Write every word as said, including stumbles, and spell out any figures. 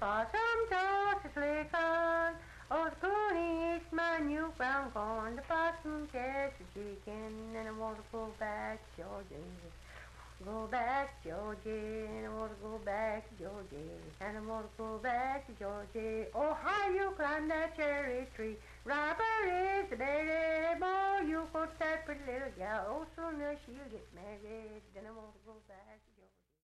possum toss his lickers. Oh, the pony eats my new brown corn. The possum gets the chicken, and I want to go back to Georgia. Go back to Georgia, and I want to go back to Georgia, and I want to go back to Georgia. Oh, how you climb that cherry tree. Robert is the baby boy. You got that pretty little gal. Oh, soon as she'll get married, then I want to go back to